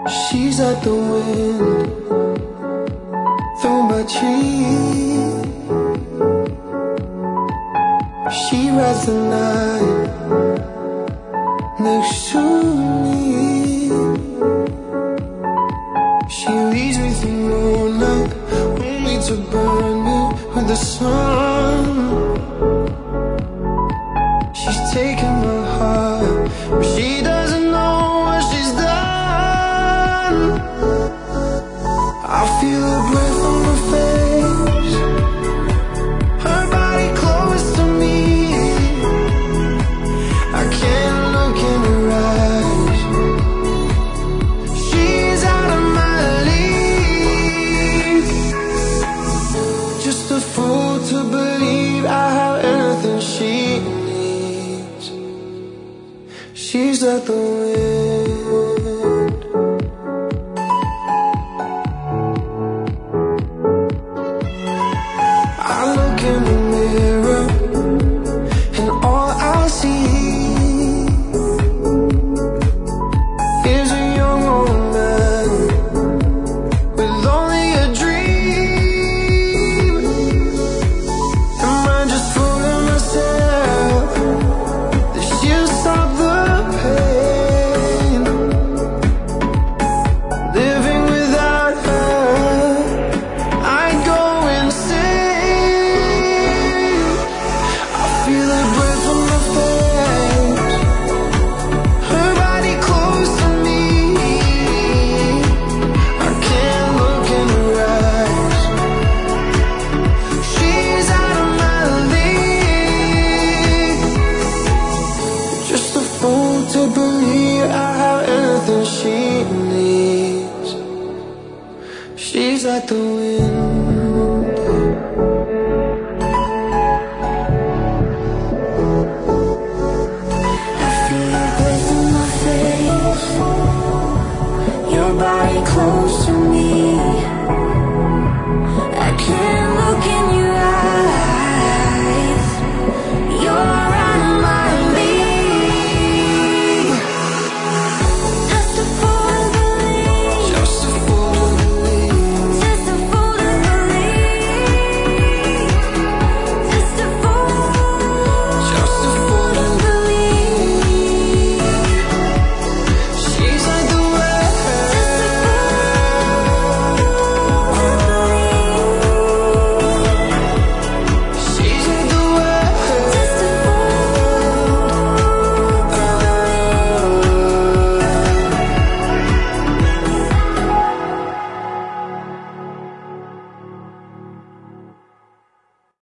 She's like the wind through my tree. She rides the night next to me. She leaves me through moonlight, only to burn me with the sun. She's taken my heart, but she doesn't know what she's done. I feel her breath on my face, her body close to me. I can't look in her eyes. She's out of my league. Just a fool to believe I have anything she needs. She's like the wind. I look in the mirror and all I see is a young old man with only a dream. Am I just fooling myself that she'll stop the pain? Living without her, I'd go insane. I feel her breath on my face, her body close to me. I can't look in her eyes. She's out of my league. Just a fool to believe I have anything she needs. She's like the wind. I feel your breath in my face, your body close to me.